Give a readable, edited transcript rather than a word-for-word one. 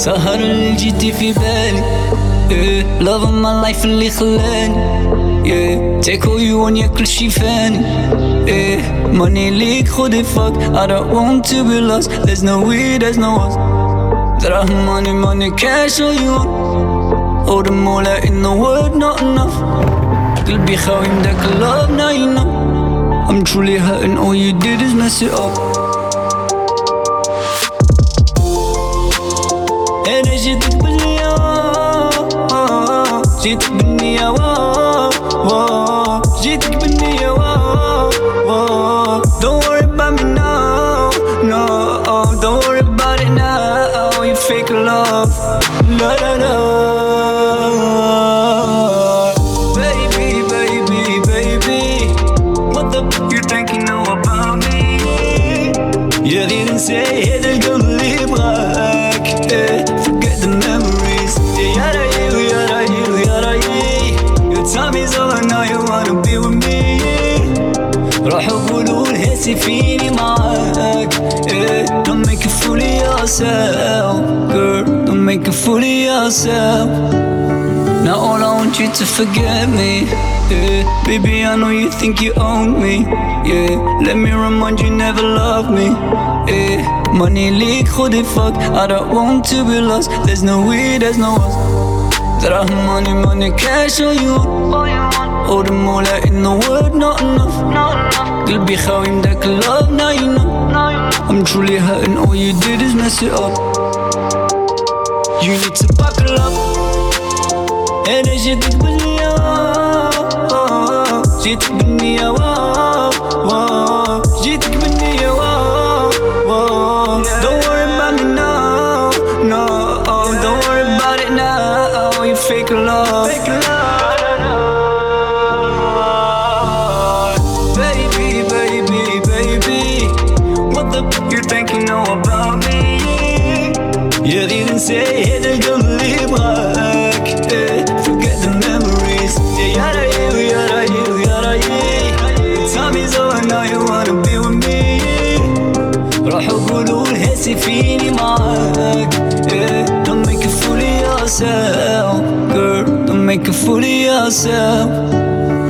سهر اللي جيتي في بالي love of my life اللي خلاني take all you want يا كل شي فاني money ليك خدي fuck I don't want to be lost there's no we there's no us دراهم money cash all you want all the مولا in the world not enough قلبي خاوي مداك love now you know I'm truly hurting all you did is mess it up أنا جيتك بالنية جيتك بالنية جيتك بالنية Don't worry about me now No, don't worry about it now You fake love La la la Baby, baby, baby What the fuck you thinking now about me يا غير نسيت القلب اللي يبغاك Forget the memories يا رايي ويا رايي ويا رايي Your time is over now you wanna be with me راح أقولوا الهسي فيني معاك Don't make a fool of yourself Girl, don't make a fool of yourself Now all I want you to forget me Baby, I know you think you own me Let me remind you never loved me Money leak, خدي fuck I don't want to be lost There's no we, there's no us دراهم money cash all you want all the مولا in the world not enough قلبي خاوي مداك love now you know I'm truly hurting all you did is mess it up You need to buckle up أنا جيتك بالنية جيتك بالنية جيتك بالنية Don't worry about me now No, don't worry about it now You fake love Baby, baby, baby What the fuck you thinking now about me يا غير نسيت القلب اللي يبغاك Forget the memories يا رايي ويا رايي ويا رايي Time is over now you wanna be with me راح أقولوا الهسي فيني معاك Don't make a fool of yourself Girl, don't make a fool of yourself